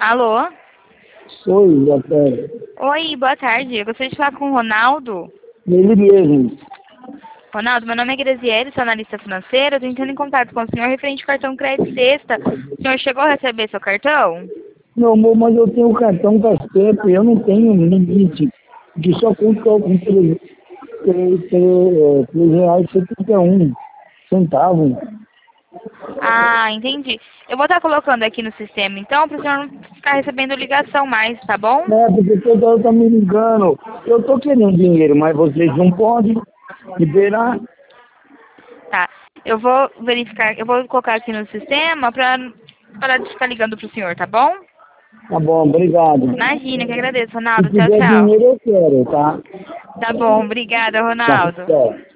Alô? Oi, Rafael. Oi, boa tarde. Eu gostaria de falar com o Ronaldo. Ele mesmo. Ronaldo, meu nome é Graziele, sou analista financeira. Estou entrando em contato com o senhor referente ao cartão crédito sexta. O senhor chegou a receber seu cartão? Não, amor, mas eu tenho o cartão Caspeto e eu não tenho limite, que só conta com R$3,71. Ah, entendi. Eu vou estar colocando aqui no sistema, então, para o senhor não ficar recebendo ligação mais, tá bom? É, porque toda hora tá me ligando. Eu tô querendo dinheiro, mas vocês não podem liberar. Tá. Eu vou verificar, eu vou colocar aqui no sistema para parar de ficar ligando pro senhor, tá bom? Tá bom, obrigado. Imagina, que agradeço, Se Ronaldo. Tchau, tiver tchau. dinheiro, eu quero, tá? Tá bom, obrigada, Tá, Ronaldo. tchau.